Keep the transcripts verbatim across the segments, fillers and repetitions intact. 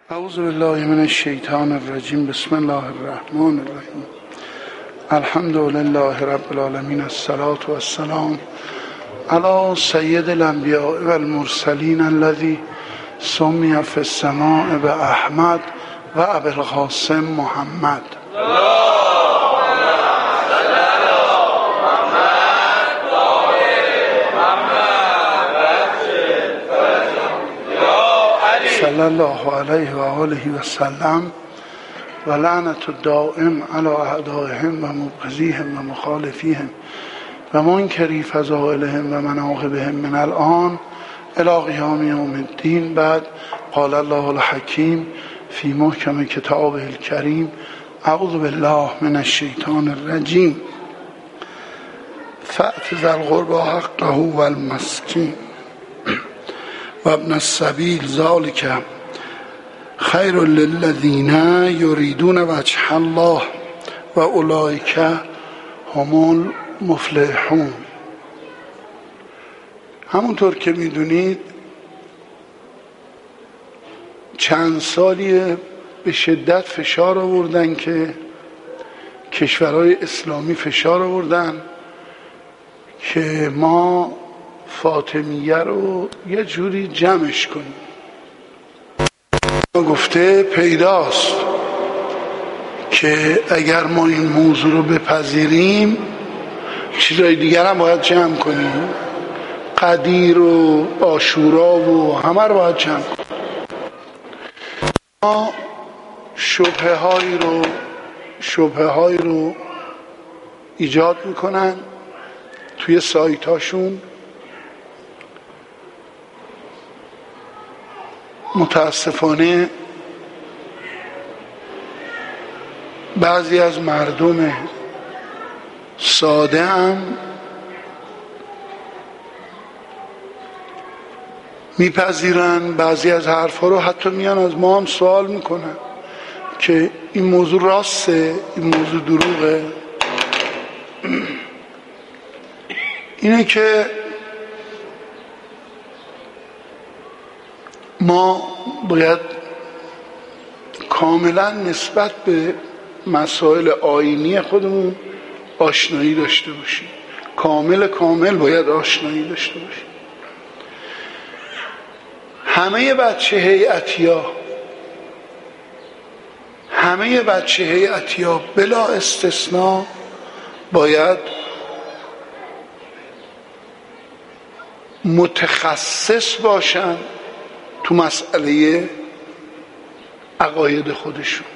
اعوذ بالله من الشیطان الرجیم. بسم الله الرحمن الرحیم. الحمد لله رب العالمین. الصلاة والسلام علی سید الانبیاء والمرسلین الذی سمی فی السماء باحمد و ابی القاسم محمد. صلی الله علیه و آله و سلم و لعنت الدائم علی اعدائهم و مبغضیهم و مخالفیهم و منکری فضائلهم و مناقبهم من الان الی قیام یوم الدین. بعد قال الله الحکیم فی محکم کتابه الکریم اعوذ بالله من الشیطان الرجیم. فأت ذا القربى حقه والمسکین و ابن السبیل ذلک خیر للذین یریدون وجه الله و اولئک هم المفلحون. همونطور که میدونید چند سالی به شدت فشار آوردن که کشورهای اسلامی فشار آوردن که ما فاطمیه رو یه جوری جمعش کنیم. گفته پیداست که اگر ما این موضوع رو بپذیریم چیزای دیگر هم باید جمع کنیم، قدیر و عاشورا و همه رو باید جمع کنیم. ما شبهه هایی رو شبهه هایی رو ایجاد میکنن توی سایت هاشون. متاسفانه بعضی از مردم ساده هم میپذیرن، بعضی از حرفا رو حتی میان از ما هم سوال میکنن که این موضوع راسته، این موضوع دروغه. اینه که ما باید کاملا نسبت به مسائل آیینی خودمون آشنایی داشته باشیم. کامل کامل باید آشنایی داشته باشیم. همه بچه هیئتیا همه بچه هیئتیا بلا استثناء باید متخصص باشن تو مسئله عقاید خودشون.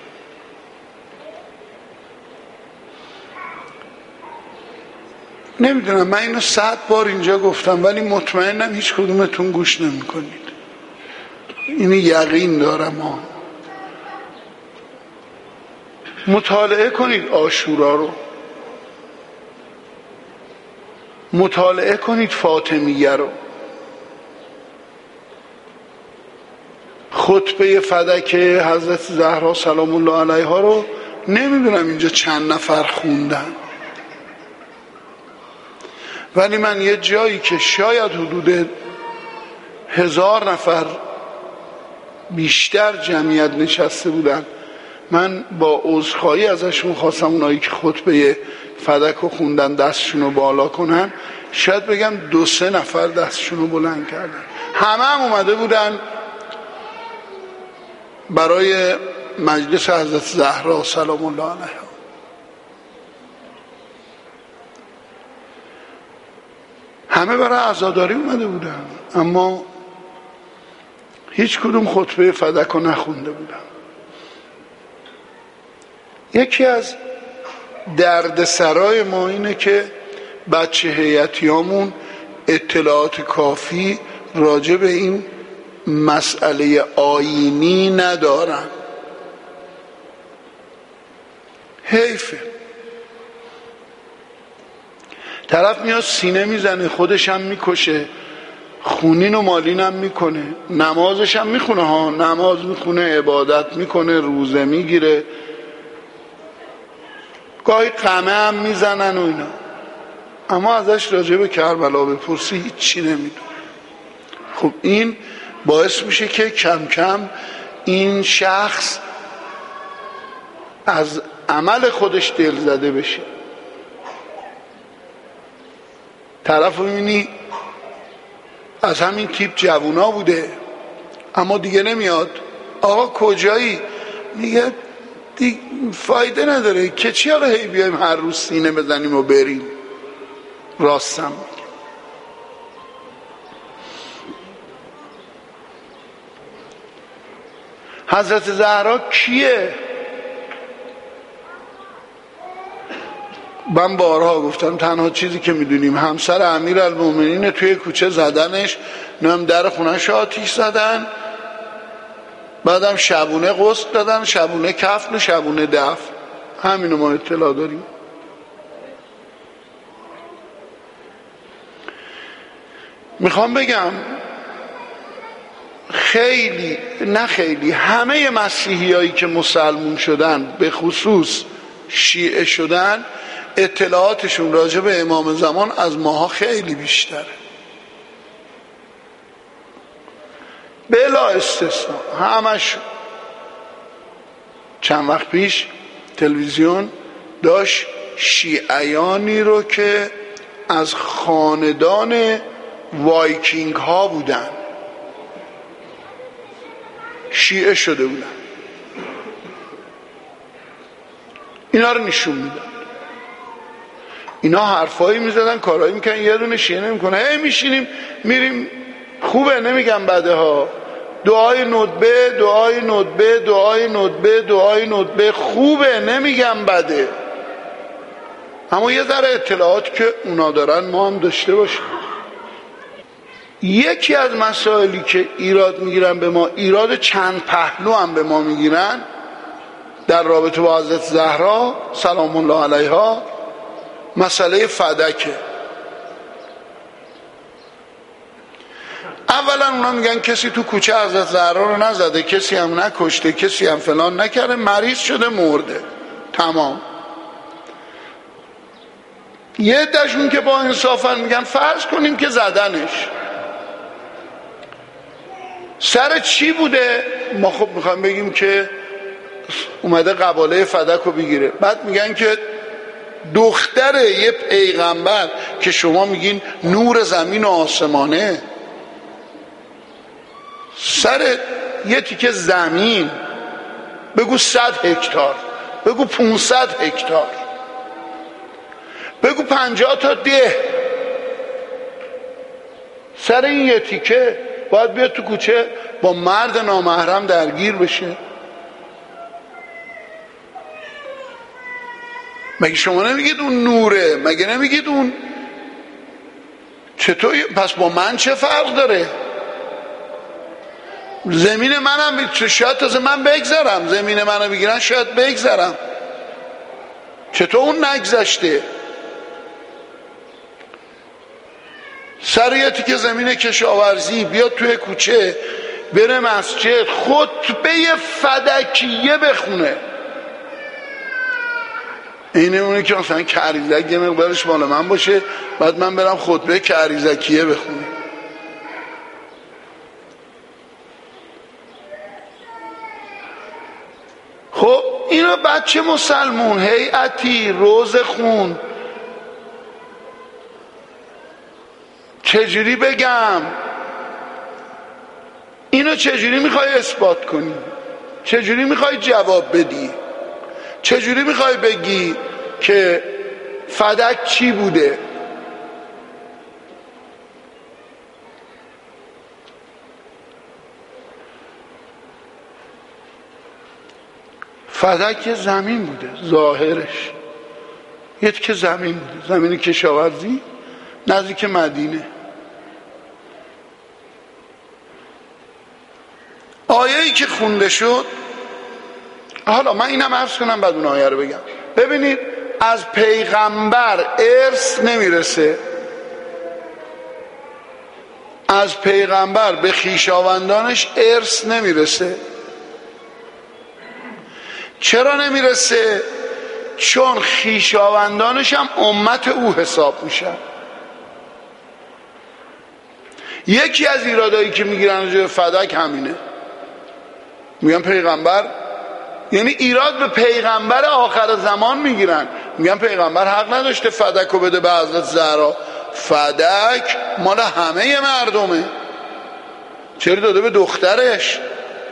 نمیدونم، من اینو صد بار اینجا گفتم ولی مطمئنم هیچ کدومتون گوش نمی کنید. اینو یقین دارم. ها مطالعه کنید عاشورا رو، مطالعه کنید فاطمیه رو، خطبه فدک حضرت زهرا سلام الله علیها رو نمیدونم اینجا چند نفر خوندن، ولی من یه جایی که شاید حدود هزار نفر بیشتر جمعیت نشسته بودن، من با عذرخواهی ازشون خواستم اونایی که خطبه فدک رو خوندن دستشون رو بالا کنن. شاید بگم دو سه نفر دستشون رو بلند کردن. همه هم اومده بودن برای مجلس حضرت زهرا سلام الله علیها. همه برای عزاداری اومده بودن، اما هیچ کدوم خطبه فدک رو نخونده بودن. یکی از دردسرای ما اینه که بچه هیئتیامون اطلاعات کافی راجع به این مسئله آیینی ندارن. حیفه. طرف میاد سینه میزنه، خودش هم میکشه، خونین و مالین هم میکنه، نمازش هم میخونه ها، نماز میخونه، عبادت میکنه، روزه میگیره، گاهی قمه هم میزنن و اینا، اما ازش راجع به کربلا بپرسی هیچی نمیدونه. خب این باعث میشه که کم کم این شخص از عمل خودش دل زده بشه. طرف رو میبینی از همین تیپ جوونا بوده اما دیگه نمیاد. آقا کجایی؟ میگه دیگه فایده نداره که چی، حالا هی بیایم هر روز سینه بزنیم و بریم. راستم حضرت زهرا کیه؟ من بارها گفتم تنها چیزی که میدونیم همسر امیرالمومنین، توی کوچه زدنش، نم در خونه‌ش آتیش زدن، بعدم شبونه غسل دادن، شبونه کفن و شبونه دفن. همینو ما اطلاع داریم. میخوام بگم خیلی نه خیلی همه مسیحی هایی که مسلمون شدن، به خصوص شیعه شدن، اطلاعاتشون راجع به امام زمان از ماها خیلی بیشتره بلا استثنا. همش چند وقت پیش تلویزیون داشت شیعیانی رو که از خاندان وایکینگ ها بودن، شیعه شده بودن، اینا رو نشون میدن. اینا حرفایی میزدن، کارایی میکنن، یه دونه شیعه نمیکنه. هی میشینیم میریم، خوبه نمیگم بده ها، دعای ندبه دعای ندبه دعای ندبه دعای ندبه خوبه، نمیگم بده، اما یه ذره اطلاعات که اونا دارن ما هم داشته باشیم. یکی از مسائلی که ایراد میگیرن به ما، ایراد چند پهلو هم به ما میگیرن در رابطه با حضرت زهرا سلام الله علیها، مسئله فدکه. اولا اونا میگن کسی تو کوچه حضرت زهرا رو نزده، کسی هم نکشته، کسی هم فلان نکرده، مریض شده مرده، تمام. یه عده‌شون که با انصافن میگن فرض کنیم که زدنش، سر چی بوده؟ ما خب میخوایم بگیم که اومده قباله فدک رو بگیره. بعد میگن که دختر یه پیغمبر که شما میگین نور زمین و آسمانه، سر یه تیکه زمین، بگو صد هکتار، بگو پونصد هکتار، بگو پنجاه تا ده، سر این یه تیکه باید بیاد تو کوچه با مرد نامحرم درگیر بشه؟ مگه شما نمیگید اون نوره؟ مگه نمیگید اون چطور؟ پس با من چه فرق داره؟ زمین منم شاید تازه من بگذرم، زمین منو بگیرن شاید بگذرم، چطور اون نگذشته؟ سر یه تیکه زمین کشاورزی بیاد توی کوچه، بره مسجد خطبه فدکیه بخونه. اینه اونه که مثلا کریزک یه مقدارش مال من باشه، بعد من برم خطبه کریزکیه بخونه. خب اینا بچه مسلمون، هیئتی، روزه خون، چجوری بگم؟ اینو چجوری میخوای اثبات کنی؟ چجوری میخوای جواب بدی؟ چجوری میخوای بگی که فدک چی بوده؟ فدک زمین بوده، ظاهرش یه که زمین بوده، زمین کشاورزی نزدیک مدینه. آیه‌ای که خونده شد، حالا من اینم عرض کنم بعد اون آیه رو بگم. ببینید از پیغمبر ارث نمیرسه، از پیغمبر به خویشاوندانش ارث نمیرسه. چرا نمیرسه؟ چون خویشاوندانش هم امت او حساب میشن. یکی از ایرادایی که میگیرن راجع به فدک همینه. میگن پیغمبر، یعنی ایراد به پیغمبر آخر زمان میگیرن، میگن پیغمبر حق نداشته فدک رو بده به حضرت زهرا، فدک مال همه مردمه، چرا داده به دخترش؟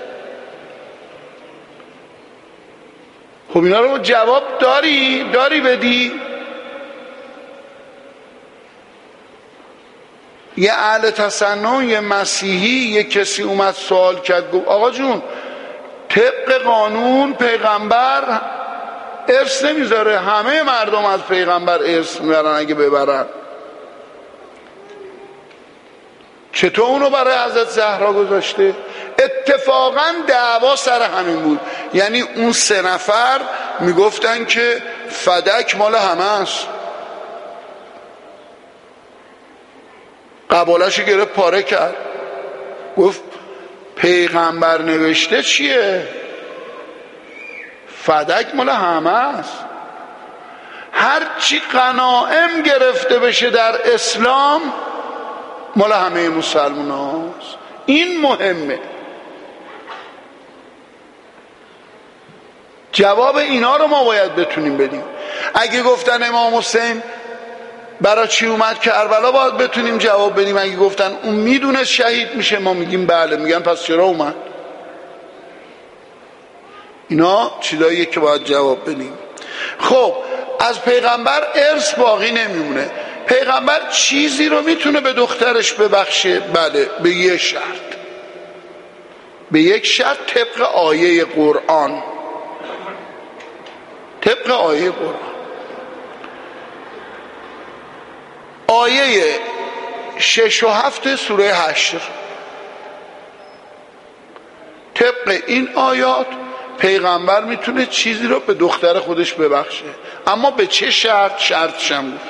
خب اینا رو جواب داری؟ داری بدی؟ یه اهل تسنن، یه مسیحی، یه کسی اومد سوال کرد، گفت آقا جون طبق قانون پیغمبر ارث نمیذاره، همه مردم از پیغمبر ارث میبرن اگه ببرن، چطور اونو برای حضرت زهرا گذاشته؟ اتفاقا دعوا سر همین بود، یعنی اون سه نفر میگفتن که فدک مال همه است، قبالش گرفت پاره کرد، گفت پیغمبر نوشته چیه؟ فدک مال همه است، هرچی غنایم گرفته بشه در اسلام مال همه مسلمان هاست. این مهمه. جواب اینا رو ما باید بتونیم بدیم. اگه گفتن امام حسین برای چی اومد کربلا باید بتونیم جواب بدیم. اگه گفتن اون میدونست شهید میشه ما میگیم بله. میگن پس چرا اومد؟ اینا چیزاییه که باید جواب بدیم. خب از پیغمبر ارث باقی نمیمونه. پیغمبر چیزی رو میتونه به دخترش ببخشه؟ بله، به یک شرط، به یک شرط، طبق آیه قرآن. طبق آیه قرآن، آیه شش و هفت سوره حشر. طبق این آیات پیغمبر میتونه چیزی رو به دختر خودش ببخشه، اما به چه شرط؟ شرطش هم بود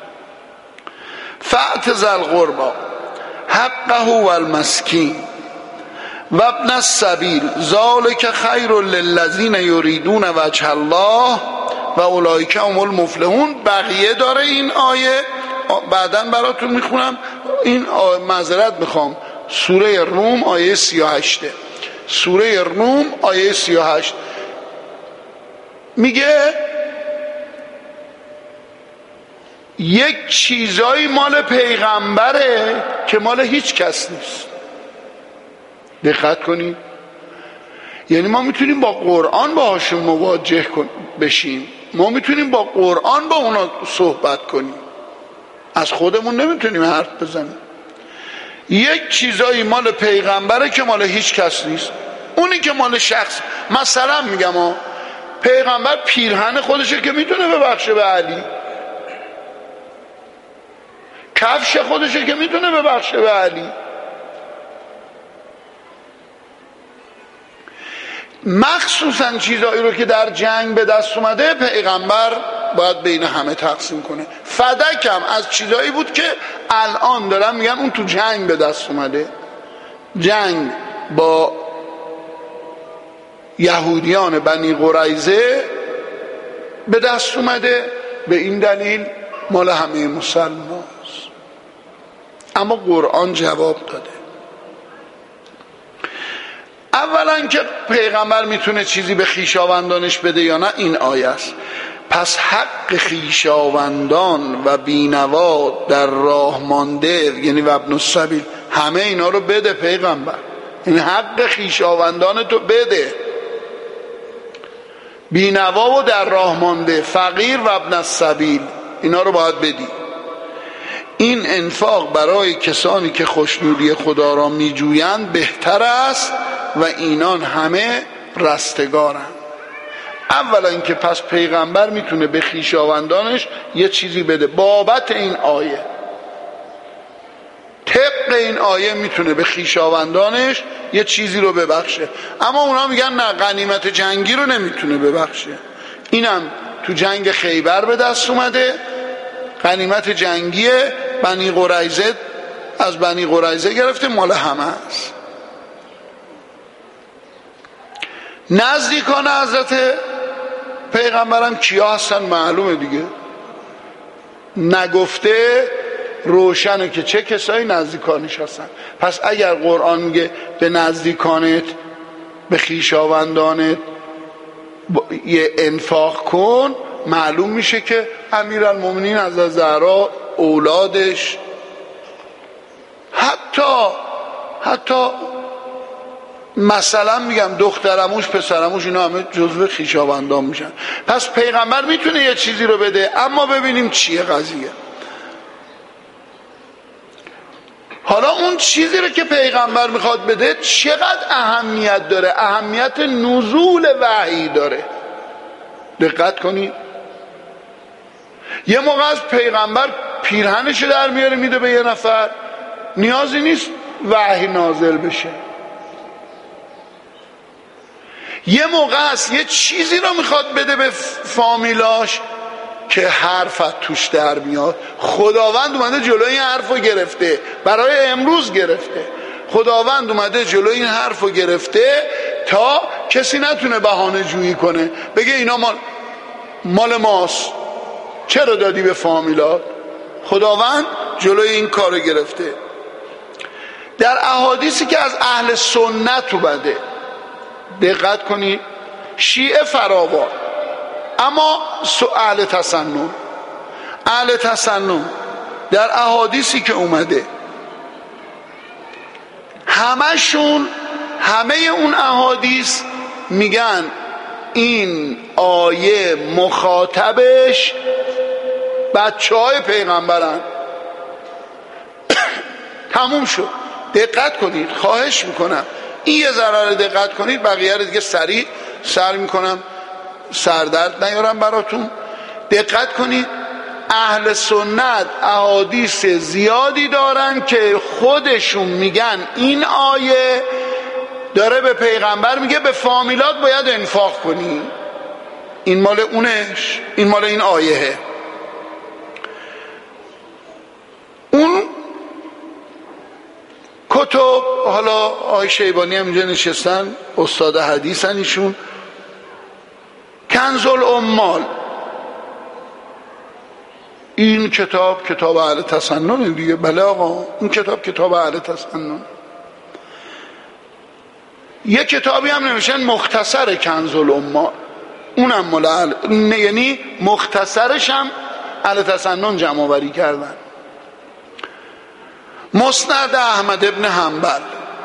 فأت ذی القربی حقه والمسکین و ابن السبیل ذلک خیر للذین یریدون وجه الله و اولئک هم المفلحون. بقیه داره این آیه، بعداً براتون میخونم. این معذرت میخوام، سوره روم آیه سی و هشت. سوره روم آیه سی و هشت میگه یک چیزایی مال پیغمبره که مال هیچ کس نیست. دقت کنید، یعنی ما میتونیم با قرآن باهاشون مواجه بشیم، ما میتونیم با قرآن با اونا صحبت کنیم، از خودمون نمیتونیم حرف بزنیم. یک چیزایی مال پیغمبره که مال هیچ کس نیست. اونی که مال شخص، مثلا میگم ها، پیغمبر پیرهن خودشه که میتونه ببخشه به علی، کفش خودشه که میتونه ببخشه به علی. مخصوصا چیزایی رو که در جنگ به دست اومده پیغمبر باید بین همه تقسیم کنه. فدک هم از چیزایی بود که الان دارن میگن اون تو جنگ به دست اومده، جنگ با یهودیان بنی قریظه به دست اومده، به این دلیل مال همه مسلمان است. اما قرآن جواب داده. اولا که پیغمبر میتونه چیزی به خویشاوندانش بده یا نه، این آیه است. پس حق خویشاوندان و بینوا در راه مانده، یعنی و ابن السبیل، همه اینا رو بده پیغمبر. این حق خویشاوندان تو بده، بینوا و در راه مانده، فقیر و ابن السبیل، اینا رو باید بدی. این انفاق برای کسانی که خوشنودی خدا را میجویند بهتر است و اینان همه رستگارند. اولا اینکه پس پیغمبر میتونه به خویشاوندانش یه چیزی بده بابت این آیه. طبق این آیه میتونه به خویشاوندانش یه چیزی رو ببخشه. اما اونا میگن نه، غنیمت جنگی رو نمیتونه ببخشه. اینم تو جنگ خیبر به دست اومده، غنیمت جنگی بنی قریظه، از بنی قریظه گرفته، مال همه است. نزدیکان حضرت پیغمبرم کیا هستن معلومه دیگه، نگفته روشنه که چه کسایی نزدیکانش هستن. پس اگر قرآن میگه به نزدیکانت به خویشاوندانت یه انفاق کن، معلوم میشه که امیرالمومنین از زهرا، اولادش، حتی حتی مثلا میگم دخترموش، پسرموش، اینا همه جزو خویشاوندان میشن. پس پیغمبر میتونه یه چیزی رو بده، اما ببینیم چیه قضیه. حالا اون چیزی رو که پیغمبر میخواد بده چقدر اهمیت داره؟ اهمیت نزول وحی داره. دقت کنید، یه موقع از پیغمبر پیرهنش در میاره میده به یه نفر، نیازی نیست وحی نازل بشه. یه موقع است یه چیزی رو میخواد بده به فامیلاش که حرفت توش در میاد. خداوند اومده جلوی این حرف رو گرفته، برای امروز گرفته. خداوند اومده جلوی این حرف رو گرفته تا کسی نتونه بهانه جویی کنه، بگه اینا مال, مال ماست، چرا دادی به فامیلات؟ خداوند جلوی این کار رو گرفته. در احادیثی که از اهل سنت اومده، دقت کنید، شیعه فراوان، اما اهل تسنن اهل تسنن در احادیثی که اومده همشون، همه اون احادیث میگن این آیه مخاطبش بچه های پیغمبرن. تموم شد. دقت کنید، خواهش میکنم این یه ذره دقت کنید، بقیه رو دیگه سریع سر میکنم سردرد نیارم براتون. دقت کنید، اهل سنت احادیث زیادی دارن که خودشون میگن این آیه داره به پیغمبر میگه به فامیلات باید انفاق کنی، این مال اونش، این مال این آیه. اون کتب، حالا آقای شیبانی هم اینجا نشستن، استاد حدیثن ایشون، کنز الاموال، این کتاب کتاب اهل تسنن دیگه. بله آقا، این کتاب کتاب اهل تسنن. یه کتابی هم نمیشن مختصر کنز الاموال، اونم مال اهل، یعنی مختصرش هم اهل تسنن جمع آوری کردن. مسند احمد ابن حنبل،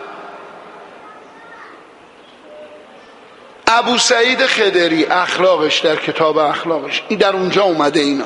ابو سعید خدری اخلاقش، در کتاب اخلاقش این در اونجا اومده اینا،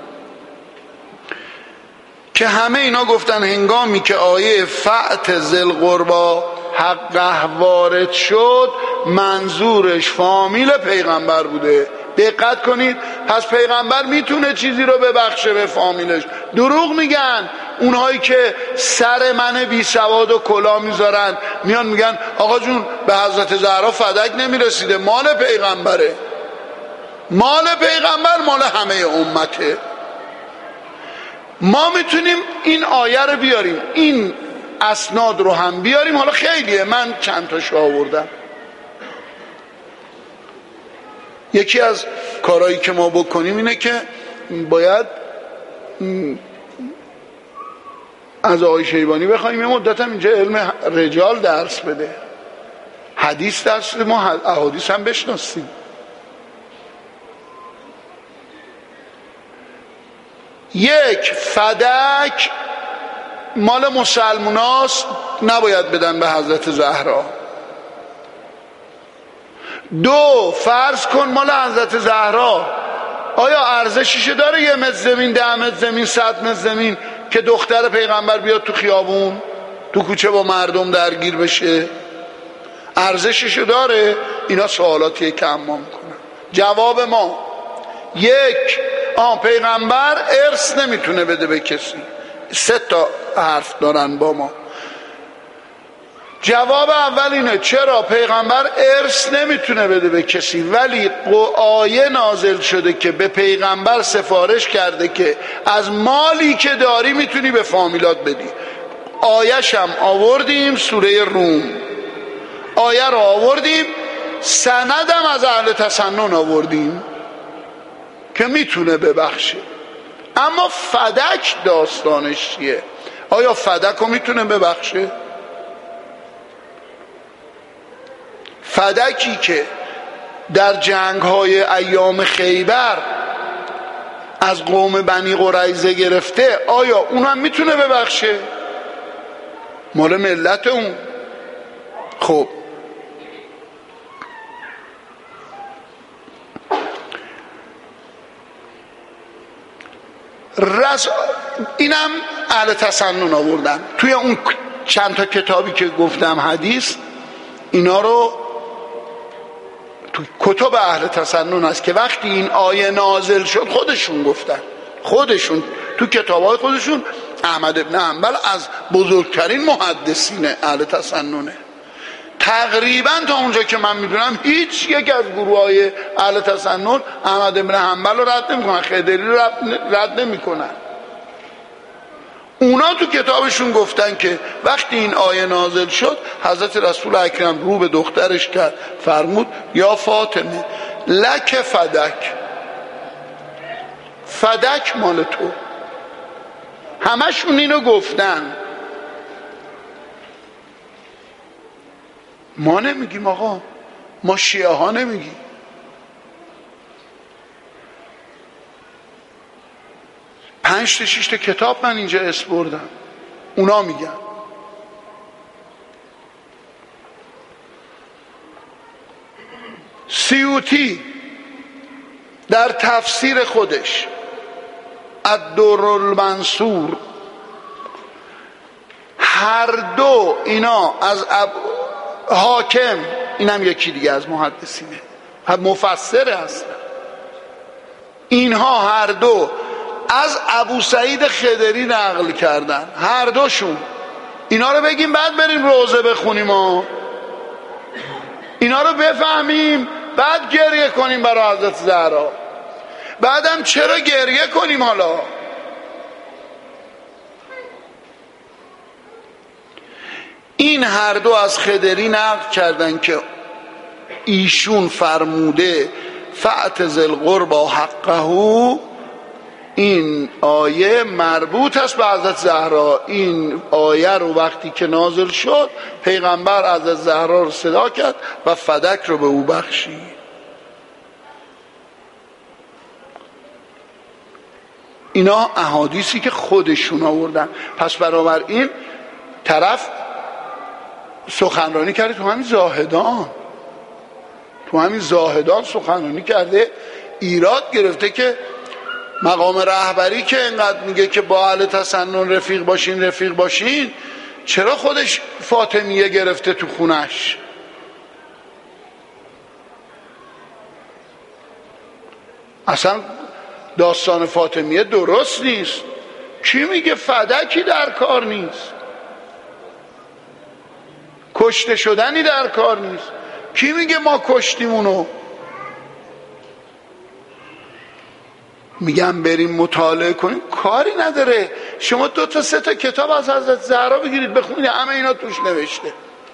که همه اینا گفتن هنگامی که آیه فأت ذی القربی حقه وارد شد منظورش فامیل پیغمبر بوده. دقت کنید، پس پیغمبر میتونه چیزی رو ببخشه به فامیلش. دروغ میگن اونهایی که سر من بی سواد و کلا میذارن، میان میگن آقا جون به حضرت زهرا فدک نمیرسیده، مال پیغمبره. مال پیغمبر مال همه امته. ما میتونیم این آیه رو بیاریم، این اسناد رو هم بیاریم. حالا خیلیه، من چند تاشو آوردم. یکی از کارهایی که ما بکنیم اینه که باید از آقای شیبانی بخوایم یه مدت هم اینجا علم رجال درس بده، حدیث درس بده، ما احادیث هم بشناسیم. یک، فدک مال مسلماناست، نباید بدن به حضرت زهرا. دو، فرض کن مال حضرت زهرا، آیا ارزشش داره یه متر زمین، ده متر زمین، صد متر زمین که دختر پیغمبر بیاد تو خیابون تو کوچه با مردم درگیر بشه؟ ارزشش داره؟ اینا سوالاتیه که اما میکنن. جواب ما یک، آن پیغمبر ارث نمیتونه بده به کسی. سه تا حرف دارن با ما. جواب اول اینه، چرا پیغمبر ارث نمیتونه بده به کسی، ولی آیه نازل شده که به پیغمبر سفارش کرده که از مالی که داری میتونی به فامیلات بدی. آیه‌ش هم آوردیم، سوره روم آیه رو آوردیم، سندم از اهل تسنن آوردیم که میتونه ببخشه. اما فدک داستانش چیه؟ آیا فدک رو میتونه ببخشه؟ فدکی که در جنگ های ایام خیبر از قوم بنی قریظه گرفته، آیا اون هم میتونه ببخشه؟ مال ملت اون. خب رس... اینم اهل تسنن آوردن توی اون چند تا کتابی که گفتم حدیث، اینا رو تو کتب اهل تسنن هست که وقتی این آیه نازل شد خودشون گفتن، خودشون تو کتابای خودشون. احمد ابن حنبل از بزرگترین محدثین اهل تسننه تقریبا، تا اونجا که من میدونم هیچ یک از گروه های اهل تسنن احمد ابن حنبل رو رد نمیکنن، خدری رو رد نمیکنن. اونا تو کتابشون گفتن که وقتی این آیه نازل شد حضرت رسول اکرم رو به دخترش کرد، فرمود یا فاطمه لک فدک، فدک مال تو. همشون اینو گفتن. ما نمیگیم آقا، ما شیعه ها نمیگیم. پنج تا شش تا کتاب من اینجا اسم بردم، اونا میگن. سیوطی در تفسیر خودش الدرالمنصور، هر دو اینا از اب... حاکم، اینم یکی دیگه از محدثینه، مفسر هستن، اینها هر دو از ابو سعید خدری نقل کردن، هر دوشون. اینا رو بگیم بعد بریم روزه بخونیم و اینا رو بفهمیم، بعد گریه کنیم برای حضرت زهرا. بعدم چرا گریه کنیم؟ حالا این هر دو از خدری نقل کردن که ایشون فرموده فاعتزل القربى حقه. این آیه مربوط است به حضرت زهرا. این آیه رو وقتی که نازل شد پیغمبر حضرت زهرا رو صدا کرد و فدک رو به او بخشید. اینا احادیثی که خودشون آوردن. پس برابر این طرف سخنرانی کرده تو همین زاهدان، تو همین زاهدان سخنرانی کرده، ایراد گرفته که مقام رهبری که اینقدر میگه که با اهل تسنن رفیق باشین رفیق باشین، چرا خودش فاطمیه گرفته تو خونش؟ اصلا داستان فاطمیه درست نیست. کی میگه فدکی در کار نیست؟ کشته شدنی در کار نیست. کی میگه ما کشتیم اونو؟ میگم بریم مطالعه کنیم، کاری نداره. شما دو تا سه تا کتاب از حضرت زهرا بگیرید بخونید، همه اینا توش نوشته.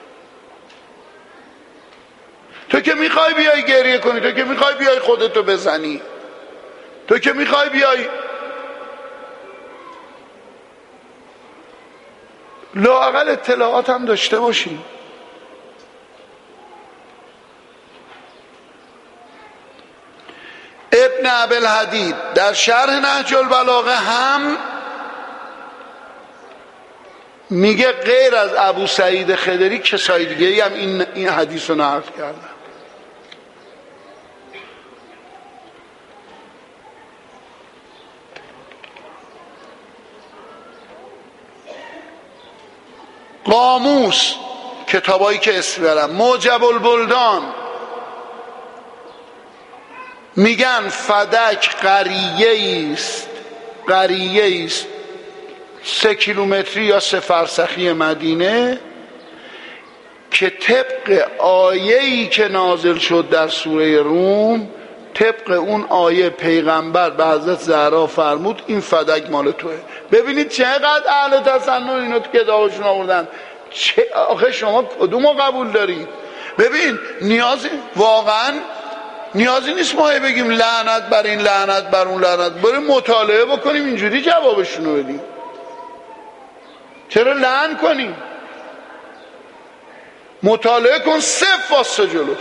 تو که میخوای بیای گریه کنی، تو که میخوای بیای خودتو بزنی، تو که میخوای بیای لااقل اطلاعات هم داشته باشی. ابن ابوالحدید در شرح نهج البلاغه هم میگه غیر از ابو سعید خدری کسای دیگه هم این, این حدیث رو نقل کردن. قاموس، کتابایی که اسم برم، موجب البلدان، میگن فدک قریه است، قریه است سه کیلومتری یا سه فرسخی مدینه، که طبق آیه‌ای که نازل شد در سوره روم، طبق اون آیه پیغمبر به حضرت زهرا فرمود این فدک مال توه. ببینید چقدر اهل تسنن اینو تو کتابشون آوردن. چه آخه شما کدومو قبول دارید؟ ببین نیازی واقعا نیازی نیست ما بگیم لعنت بر این لعنت بر اون لعنت، بریم مطالعه بکنیم اینجوری جوابشونو بدیم. چرا لعن کنیم؟ مطالعه کن، صفر واسه جلوش.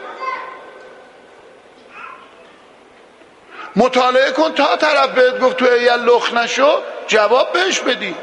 مطالعه کن تا طرف بهت گفت تو یه لخ نشو جواب بهش بدی.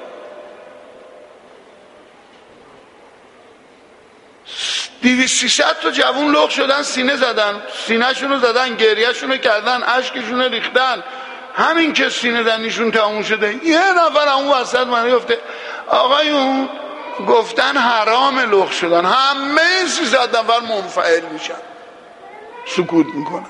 دویست سیصد تا جوون لخ شدن، سینه زدن، سینه شونو زدن، گریه شونو کردن، اشکشونو ریختن. همین که سینه زنیشون تموم شده یه نفر اون وسط من گفته آقایون گفتن حرام لخ شدن. همه سیصد نفر منفعل میشن، سکوت میکنن.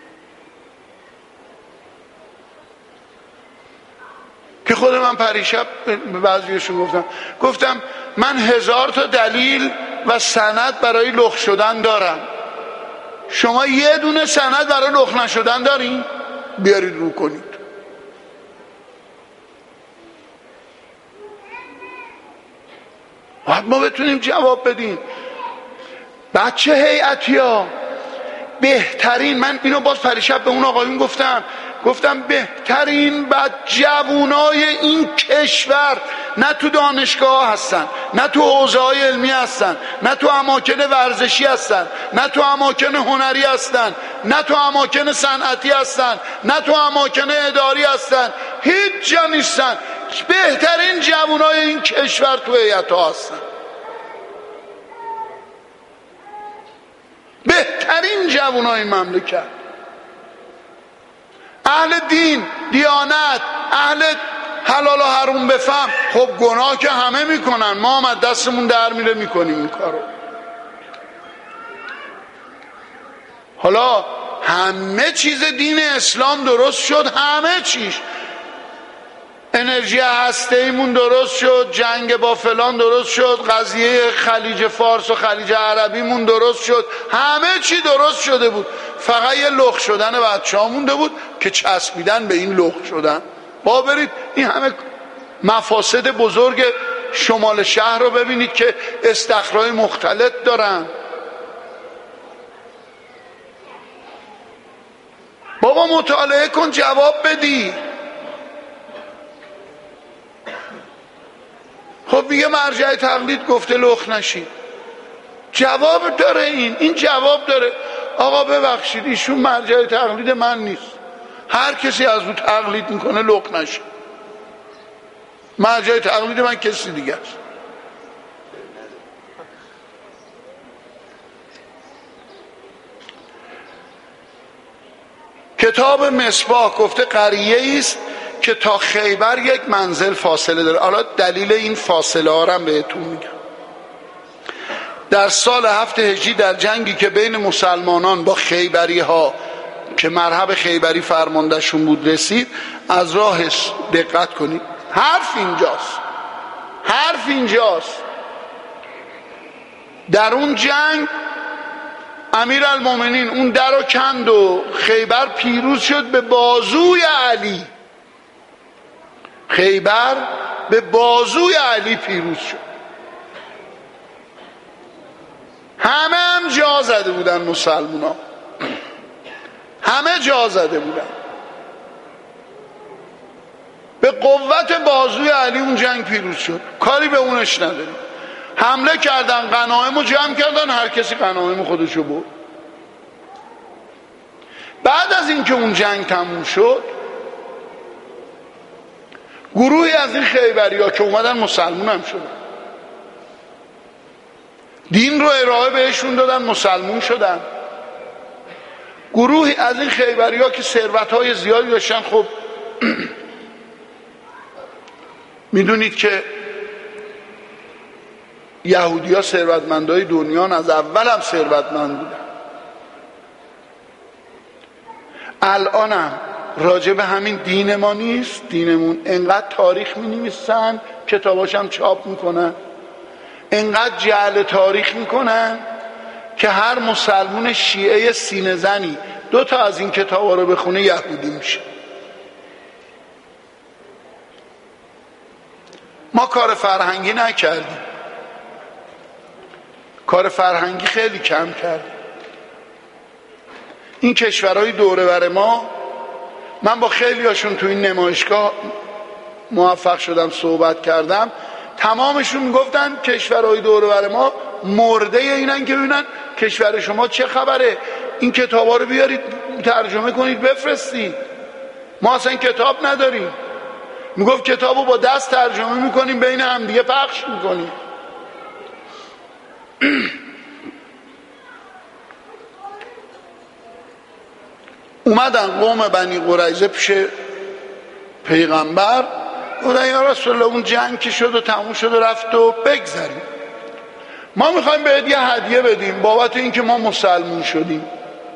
که خود من پریشب به بعضیشون گفتم گفتم من هزار تا دلیل و سند برای لخ شدن دارم، شما یه دونه سند برای لخ نشدن دارین؟ بیارید رو کنید. باید ما بتونیم جواب بدیم. بچه هیئتی ها بهترین، من اینو باز پریشب به اون آقایون گفتم گفتم بهترین بعد جوانای این کشور نه تو دانشگاه هستن، نه تو حوزه‌های علمی هستن، نه تو اماکن ورزشی هستن، نه تو اماکن هنری هستن، نه تو اماکن صنعتی هستن، نه تو اماکن اداری هستن، هیچ جا نیستن. بهترین جوانای این کشور تو هیئت‌ها هستن، بهترین جوانای مملکت، اهل دین، دیانت، اهل حلال و حرام بفهم. خب گناه که همه میکنن، ما هم از دستمون در میره میکنیم این کارو. حالا همه چیز دین اسلام درست شد، همه چیز، انرژی هسته‌ایمون درست شد، جنگ با فلان درست شد، قضیه خلیج فارس و خلیج عربیمون درست شد، همه چی درست شده بود، فقط یه لخ شدن بچه‌ها مونده بود که چسبیدن به این لخ شدن. با برید این همه مفاسد بزرگ شمال شهر رو ببینید که استخرهای مختلط دارن. بابا مطالعه کن جواب بدی. خب میگه مرجع تقلید گفته لخ نشید. جواب داره، این این جواب داره. آقا ببخشید ایشون مرجع تقلید من نیست، هر کسی از اون تقلید میکنه لخ نشه. مرجع تقلید من کسی دیگه است. کتاب مصباح گفته قریه است که تا خیبر یک منزل فاصله داره. حالا دلیل این فاصله ها رو هم بهتون میگم. در سال هفت هجری در جنگی که بین مسلمانان با خیبری ها که مرحب خیبری فرماندهشون بود رسید، از راه دقت کنید، حرف اینجاست، حرف اینجاست. در اون جنگ امیرالمومنین اون در و کند و خیبر پیروز شد به بازوی علی. خیبر به بازوی علی پیروز شد. همه هم جا زده بودن مسلمان ها، همه جا زده بودن. به قوت بازوی علی اون جنگ پیروز شد. کاری به اونش نداریم. حمله کردن، غنایم رو جمع کردن، هر کسی غنایم خودشو برد. بعد از اینکه اون جنگ تموم شد، گروهی از این خیبری ها که اومدن مسلمون هم شدن، دین رو ارائه بهشون دادن، مسلمون شدن. گروهی از این خیبری ها که ثروت های زیادی داشتن، خب میدونید که یهودی ها ثروتمندای دنیا از اول هم ثروتمند بودن. الان هم راجع به همین دین ما نیست، دینمون انقدر تاریخ می نویسن، کتاباش هم چاپ میکنن، انقدر جعل تاریخ میکنن که هر مسلمون شیعه سینه زنی دو تا از این کتابا رو بخونه یهودی میشه. ما کار فرهنگی نکردیم، کار فرهنگی خیلی کم کردیم. این کشورهای دوره بر ما، من با خیلی هاشون تو این نمایشگاه موفق شدم صحبت کردم، تمامشون میگفتن کشورهای دوره بر ما مرده اینن که ببینن کشور شما چه خبره، این کتابا رو بیارید ترجمه کنید بفرستید. ما اصلا کتاب نداریم. میگفت کتابو با دست ترجمه میکنیم بین هم دیگه پخش میکنیم. اومدن قوم بنی قریظه پیش پیغمبر، گفتن یا رسول الله اون جنگ که شد و تموم شد و رفت و بگذاریم، ما میخوایم بهت یه هدیه بدیم بابت این که ما مسلمون شدیم.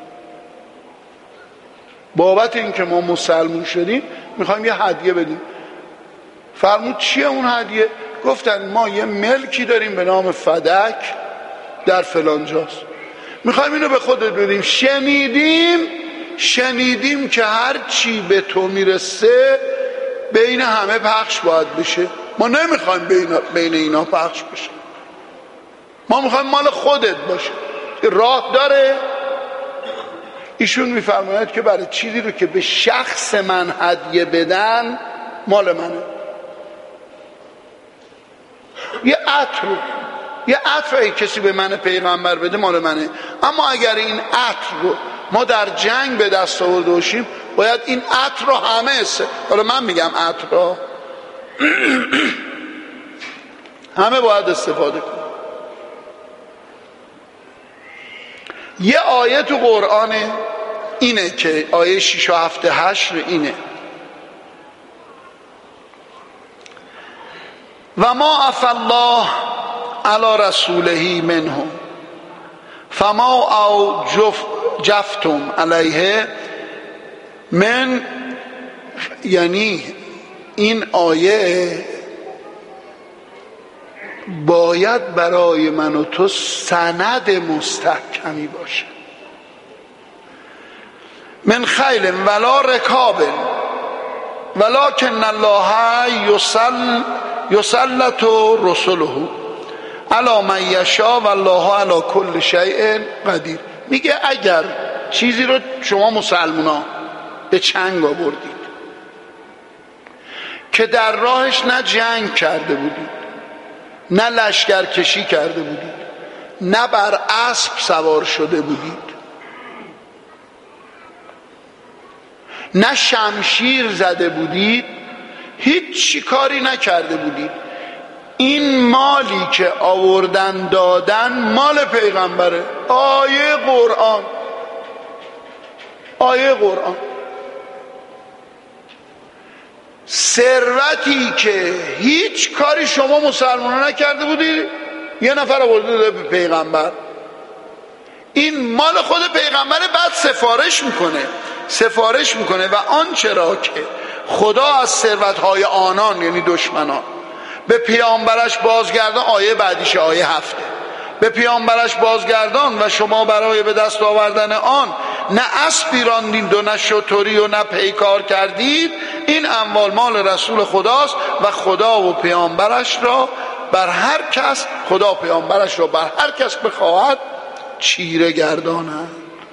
بابت این که ما مسلمون شدیم میخوایم یه هدیه بدیم. فرمود چیه اون هدیه؟ گفتن ما یه ملکی داریم به نام فدک در فلان جاست، میخوایم اینو به خودت بدیم. شنیدیم شنیدیم که هر چی به تو میرسه بین همه پخش باید بشه، ما نمیخوایم بین, بین اینا پخش بشه، ما میخوایم مال خودت باشه. راه داره؟ ایشون میفرماید که برای چیزی رو که به شخص من هدیه بدن مال منه. یه عطر رو یه عطر اگه کسی به من پیغمبر بده مال منه، اما اگر این عطر رو ما در جنگ به دست آورده باشیم باید این عطر رو همه است. حالا من میگم عطر رو همه باید استفاده کنیم. یه آیه تو قرآن اینه که آیه شش و هفت هشت اینه: و ما عفا الله علی رسوله منهم فما او جف جفتم علیه من. یعنی این آیه باید برای من و تو سند مستحکمی باشه. من خیل ولا رکاب ولکن الله یسل یسلط رسله علی من یشاء والله علی کل شیء قدیر. میگه اگر چیزی رو شما مسلمونا به چنگ آوردید که در راهش نه جنگ کرده بودید، نه لشکر کشی کرده بودید، نه بر اسب سوار شده بودید، نه شمشیر زده بودید، هیچ کاری نکرده بودید، این مالی که آوردن دادن مال پیغمبره. آیه قرآن آیه قرآن ثروتی که هیچ کاری شما مسلمان نکرده بودید یه نفر آورده داده به پیغمبر، این مال خود پیغمبره. بعد سفارش میکنه سفارش میکنه و آنچه را که خدا از ثروتهای آنان یعنی دشمنان به پیامبرش بازگردان، آیه بعدیش آیه هفته، به پیامبرش بازگردان و شما برای به دست آوردن آن نه اسبی راندید و نه شتری و نه پیکار کردید، این اموال مال رسول خداست و خدا و پیامبرش را بر هر کس خدا پیامبرش را بر هر کس بخواهد چیره گرداند.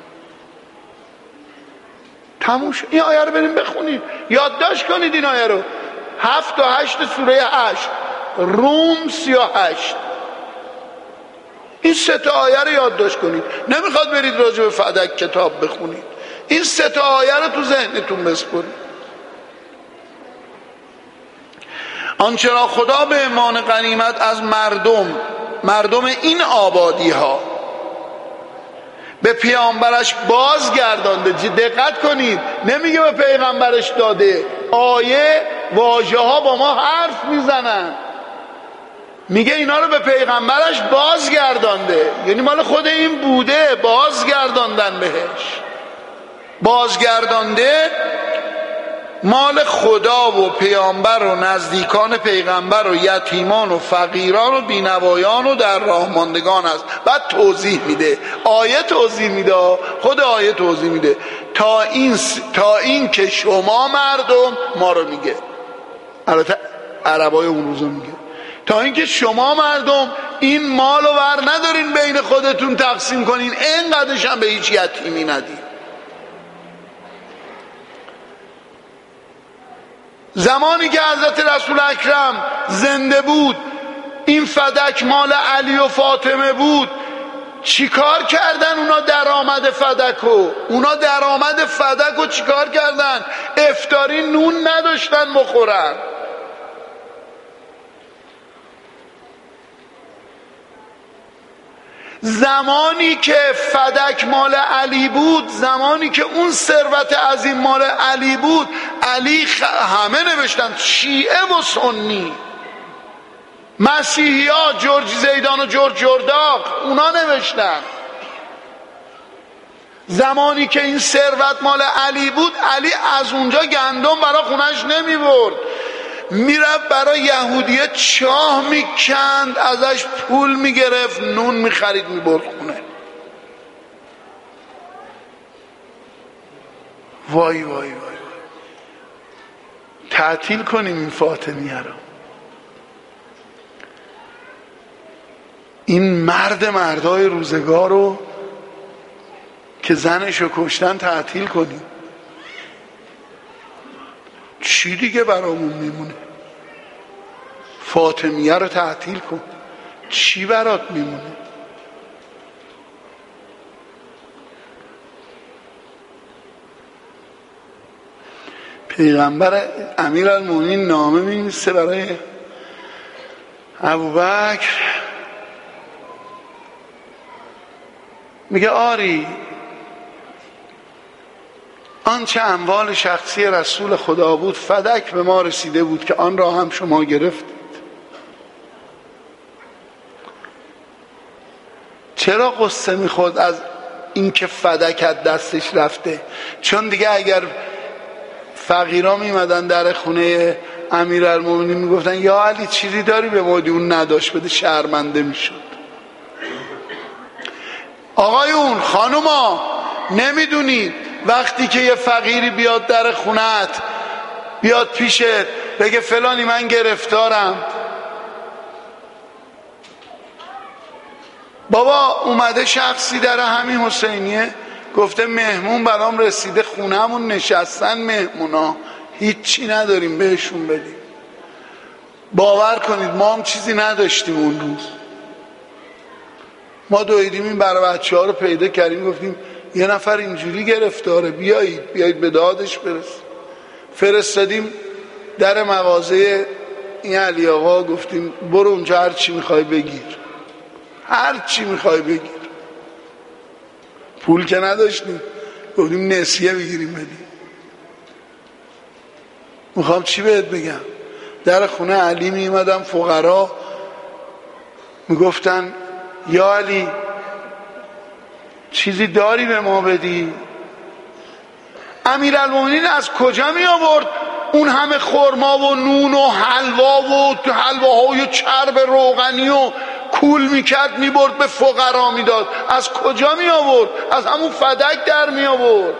تموم شد. این آیه رو بریم بخونید، یادداشت کنید این آیه رو. هفت و هشت سوره هشت، روم سی و هشت. این سه تا آیه رو یادداشت کنید. نمیخواد برید راجع به فدک کتاب بخونید، این سه تا آیه رو تو ذهنتون بسپرید. آنچه را خدا به امان غنیمت از مردم مردم این آبادی ها به پیامبرش بازگردانده. دقت کنید، نمیگه به پیغمبرش داده، آیه واژه ها با ما حرف میزنن، میگه اینا رو به پیغمبرش بازگردانده، یعنی مال خود این بوده، بازگرداندن بهش. بازگردانده مال خدا و پیامبر و نزدیکان پیغمبر و یتیمان و فقیران و بینوایان و در راه ماندگان است. بعد توضیح میده، آیه توضیح میده، خود آیه توضیح میده تا این تا این که شما مردم، ما رو میگه، البته عربای اون روزو میگه، تا اینکه شما مردم این مالو ور ندارین بین خودتون تقسیم کنین، اینقدرش هم به هیچ یتیمی ندین. زمانی که حضرت رسول اکرم زنده بود این فدک مال علی و فاطمه بود، چیکار کردن اونا درآمد فدکو؟ اونا درآمد فدکو چیکار کردن؟ افطاری نون نداشتن بخورن. زمانی که فدک مال علی بود، زمانی که اون ثروت عظیم مال علی بود، علی خ... همه نوشتن، شیعه و سنی، مسیحی ها، جورج زیدان و جورج جرداق، اونا نوشتن. زمانی که این ثروت مال علی بود، علی از اونجا گندم برای خونش نمی برد، میرفت برای یهودیه چاه میکند، ازش پول میگرفت، نون میخرید میبرد خونه. وای وای وای وای. تعطیل کنیم این فاطمیه رو. این مرد مردای روزگار رو که زنشو کشتن تعطیل کنیم. چی دیگه برامون میمونه؟ فاطمیه رو تعطیل کن، چی برات میمونه؟ پیغمبر امیرالمومنین نامه می‌نویسه برای ابوبکر، میگه آری آنچه اموال شخصی رسول خدا بود فدک به ما رسیده بود که آن را هم شما گرفتید. چرا قصه میخورد از اینکه فدک از دستش رفته؟ چون دیگه اگر فقیرا میمدن در خونه امیرالمومنین میگفتن یا علی چیزی داری به ما بدی، اون نداشت بده، شرمنده میشد. آقایون، خانوما، نمیدونید وقتی که یه فقیری بیاد در خونت، بیاد پیشت بگه فلانی من گرفتارم، بابا اومده شخصی در همین حسینیه گفته مهمون برام رسیده خونهمون نشستن مهمونا، هیچی نداریم بهشون بدیم. باور کنید ما هم چیزی نداشتیم اون روز. ما دویدیم این برای بچه ها رو پیدا کردیم، گفتیم یه نفر اینجوری گرفتاره، بیایید بیایید به دادش برسیم. فرستادیم در مغازه این علی آقا، گفتیم برو اونجا هر چی میخوای بگیر، هر چی میخوای بگیر. پول که نداشتیم، گفتیم نسیه بگیریم بدیم. میخوام چی بهت بگم، در خونه علی میمدم فقرا میگفتن یا علی چیزی داری به ما بدی؟ امیرالمومنین از کجا می آورد اون همه خرما و نون و حلوا و حلواهای چرب روغنی و کول میکرد میبرد به فقرا میداد؟ از کجا می آورد؟ از همون فدک در می آورد،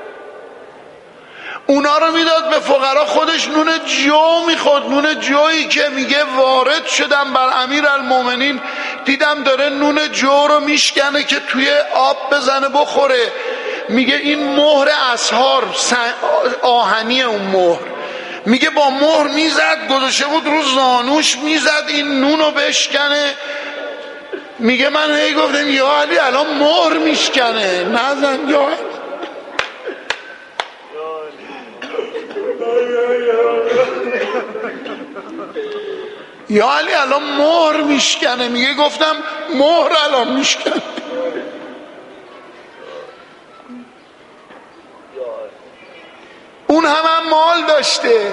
اونا رو میداد به فقرا، خودش نون جو میخورد. نون جویی که میگه وارد شدم بر امیرالمومنین، دیدم داره نون جو رو میشکنه که توی آب بزنه بخوره. میگه این مهر اسحار آهنی، اون مهر، میگه با مهر میزد، گذاشته بود رو زانوش، میزد این نون رو بشکنه. میگه من هی گفتم یا علی الان مهر میشکنه، نزن یا علی. یا علی الان مهر میشکنه. میگه گفتم مهر الان میشکنه. اون هم, هم مال داشته.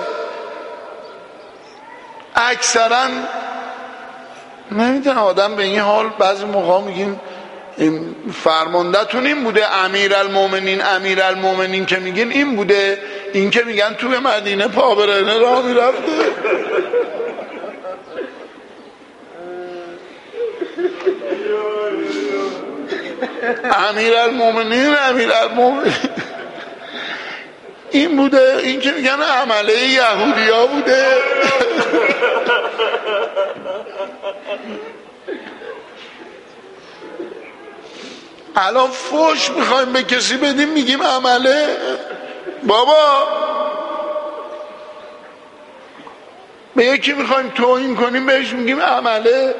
اکثرا نمیدونم آدم به این حال بعضی موقع میگیم فرماندهتون این بوده، امیرالمومنین امیرالمومنین که میگین این بوده، این که میگن توی مدینه پابرهنه راه میرفته. امیرالمومنین امیرالمومنین این بوده، این که میگن عمله یهودی ها بوده. الان فوش میخوایم به کسی بدیم میگیم عمله. بابا به یکی میخوایم توهین کنیم بهش میگیم عمله.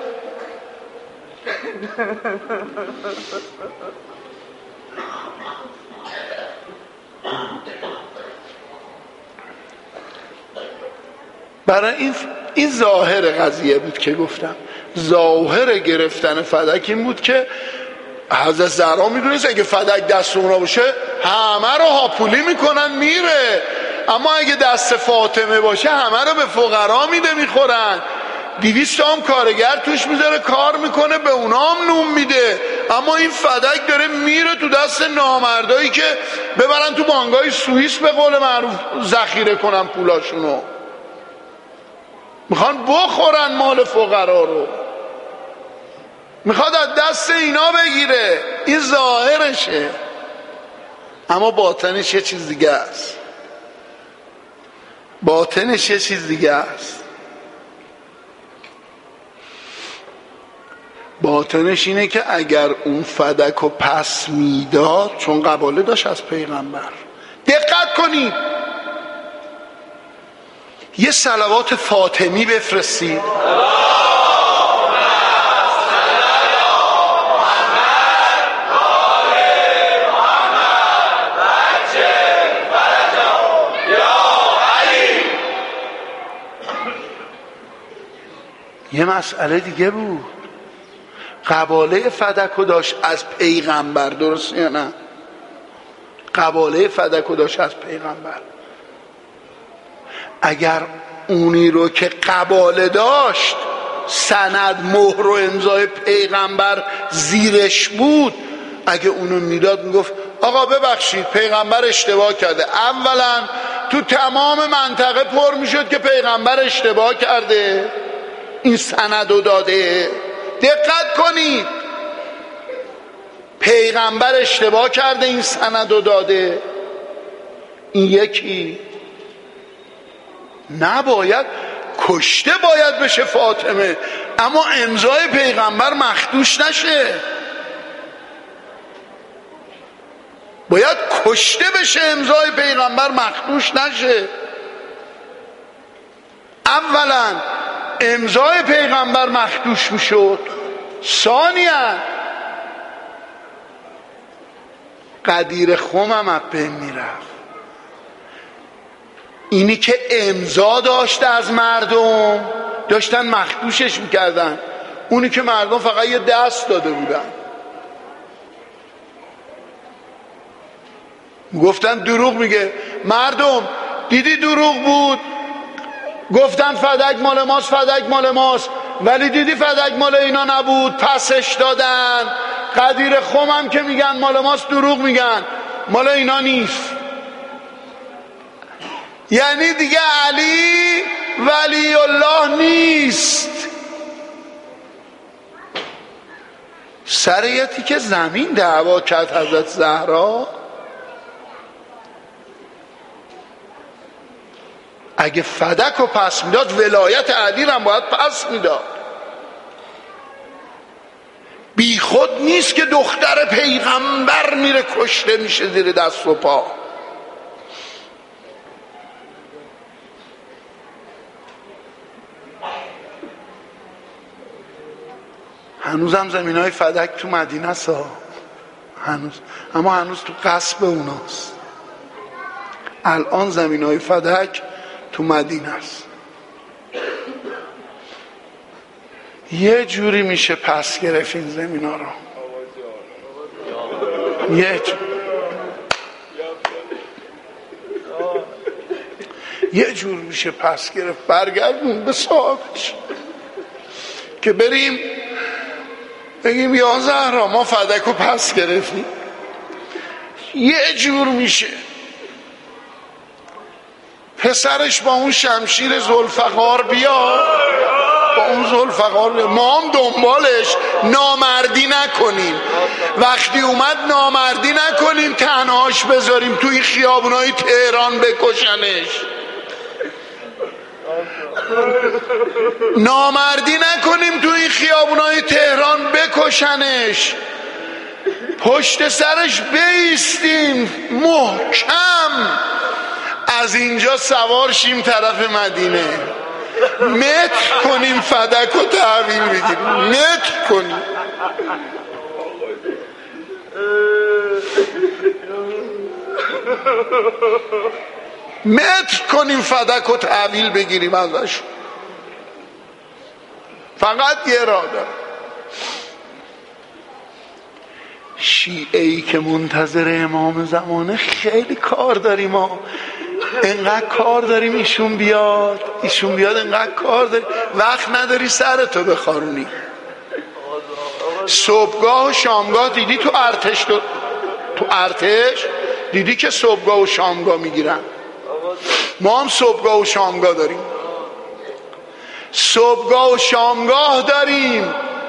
برای این این ظاهر قضیه بود که گفتم، ظاهر گرفتن فدک این بود که حضرت زهرا میدونست اگه فدک دست اونا باشه همه رو هاپولی میکنن میره، اما اگه دست فاطمه باشه همه رو به فقرا میده میخورن. دویست هم کارگر توش میذاره کار میکنه به اونا هم نون میده، اما این فدک داره میره تو دست نامردایی که ببرن تو بانگای سوئیس به قول معروف ذخیره کنن پولاشونو، میخوان بخورن مال فقرا رو، میخواد از دست اینا بگیره. این ظاهرشه، اما باطنش یه چیز دیگه است. باطنش یه چیز دیگه است. باطنش اینه که اگر اون فدک رو پس میداد، چون قباله داشت از پیغمبر، دقت کنید یه صلوات فاطمی بفرستید. یه مسئله دیگه بود، قباله فدک رو داشت از پیغمبر، درست یا نه؟ قباله فدک رو داشت از پیغمبر. اگر اونی رو که قباله داشت سند مهر و امضای پیغمبر زیرش بود، اگه اونو میداد میگفت آقا ببخشید پیغمبر اشتباه کرده. اولا تو تمام منطقه پر میشد که پیغمبر اشتباه کرده، این سند رو داده. دقت کنید، پیغمبر اشتباه کرده این سند رو داده. این یکی نباید کشته باید بشه فاطمه، اما امضای پیغمبر مخدوش نشه، باید کشته بشه امضای پیغمبر مخدوش نشه. اولا امضای پیغمبر مخدوش میشد، ثانیا قدیر خم هم از بین میرفت. اینی که امضا داشته از مردم داشتن مخدوشش میکردن، اونی که مردم فقط یه دست داده بودن گفتن دروغ میگه. مردم دیدی دروغ بود، گفتن فدک مال ماست فدک مال ماست، ولی دیدی فدک مال اینا نبود پسش دادن. قدیر خم هم که میگن مال ماست دروغ میگن، مال اینا نیست. یعنی دیگه علی ولی الله نیست. سریعتی که زمین دعوا کرد حضرت زهرا، اگه فدک رو پس میداد ولایت علی رو هم باید پس میداد. بی خود نیست که دختر پیغمبر میره کشته میشه زیر دست و پا. هنوزم زمین های فدک تو مدینه است هنوز، اما هنوز تو قصب اوناست. الان زمین های فدک تو مدینه است. یه جوری میشه پس گرفت این زمین ها رو، یه جور یه جور میشه پس گرفت، برگردون به صاحبش که بریم بگیم یا زهرا ما فدک رو پس گرفتیم. یه جور میشه پسرش با اون شمشیر ذوالفقار بیا، با اون ذوالفقار بیا، ما هم دنبالش نامردی نکنیم. وقتی اومد نامردی نکنیم، تنهاش بذاریم توی خیابونای تهران بکشنش. نامردی نکنیم توی خیابونای تهران بکشنش. پشت سرش بایستیم محکم، از اینجا سوار شیم طرف مدینه. متر کنیم فدک و تحویل بگیریم، متر کنیم. متر کنیم فدک و تحویل بگیریم ازش. فقط یه راه داره. شیعه‌ای که منتظر امام زمانه خیلی کار داریم ما، انقدر کار داریم ایشون بیاد ایشون بیاد انقدر کار داریم، وقت نداری سرتو بخارونی. صبحگاه و شامگاه دیدی تو ارتش تو, تو ارتش دیدی که صبحگاه و شامگاه میگیرن. ما هم صبحگاه و شامگاه داریم، صبحگاه و شامگاه داریم.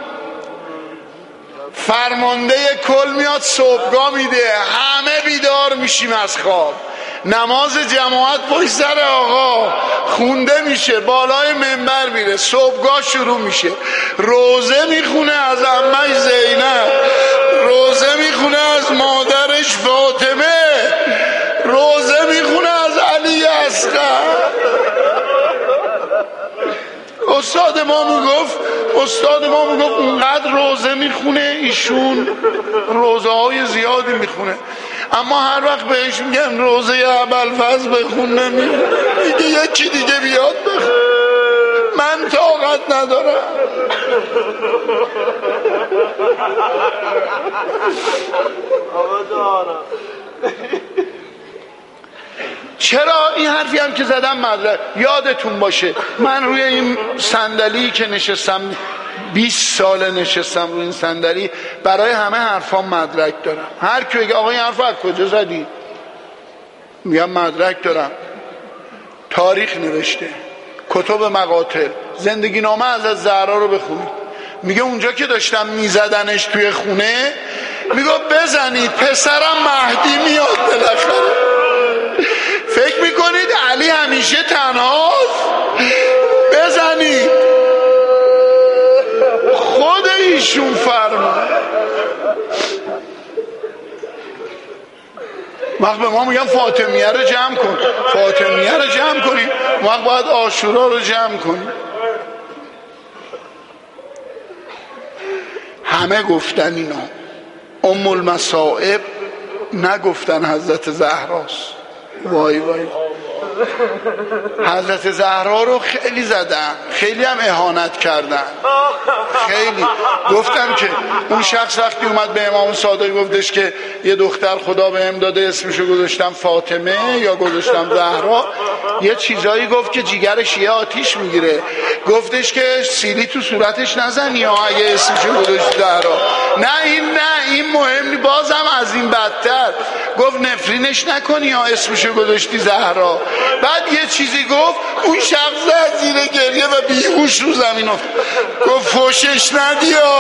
فرمانده کل میاد صبحگاه میده، همه بیدار میشیم از خواب. نماز جماعت پشت سر آقا خونده میشه، بالای منبر میره، صبحگاه شروع میشه، روزه میخونه از عمش زینب، روزه میخونه از مادرش فاطمه، روزه میخونه از علی اصغر. استاد ما میگفت استاد ما میگفت اونقدر روزه میخونه ایشون، روزه های زیادی میخونه، اما هر وقت بهش میگن روزه ابوالفضل بخون نمیخونه، میگه یکی دیگه بیاد بخون، من طاقت ندارم. چرا این حرفی هم که زدم مدرک یادتون باشه، من روی این صندلی که نشستم بیست سال نشستم روی این صندلی، برای همه حرفام مدرک دارم. هر کی بگه آقا این حرفو از کجا زدی، میگم مدرک دارم، تاریخ نوشته، کتب مقاتل، زندگی نامه از زهرا رو بخونید. میگه اونجا که داشتم میزدنش توی خونه، میگه بزنید پسرم مهدی میاد بالاخره. فکر میکنید علی همیشه تنهاست؟ بزنید. خود ایشون فرمان. وقت به ما میگن فاطمیه رو جمع کن، فاطمیه رو جمع کنیم، وقت باید عاشورا رو جمع کنیم. همه گفتن اینا، ام المصائب نگفتن حضرت زهراست. وای وای، حضرت زهرا رو خیلی زدن، خیلی هم اهانت کردن، خیلی. گفتم که اون شخص وقتی اومد به امام صادق گفتش که یه دختر خدا بهم داده اسمشو گذاشتم فاطمه یا گذاشتم زهرا، یه چیزایی گفت که جیگر شیعه آتیش میگیره. گفتش که سیلی تو صورتش نزنی یا اگه اسمشو گذاشت زهرا. نه این نه این مهم نی، بازم از این بدتر گفت نفرینش نکنی یا اسمشو گذاشتی زهرا. بعد یه چیزی گفت، اون شخص زد زیر گریه و بیهوش رو زمین افتاد. گفت فوشش ندیا.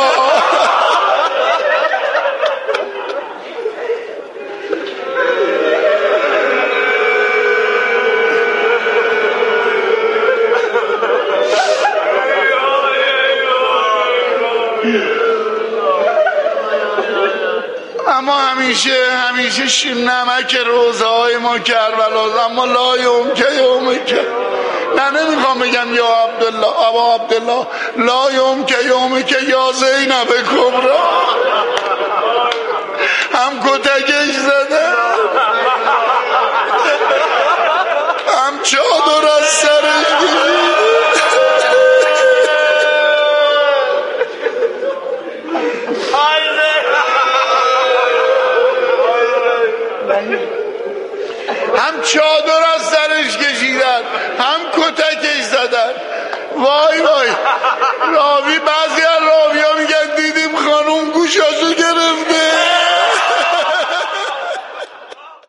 اما همیشه همیشه شیم نمک روزه های ما کربلاست، اما لا یوم که یوم که. نه نمیخوام بگم یا عبدالله ابا عبدالله، لا یوم که یوم که یا زینب کبرا. هم کتکش زده، هم چادر از سرش کشید. هم چادر از سرش کشیدن، هم کتکش زدن. وای وای. راوی بعض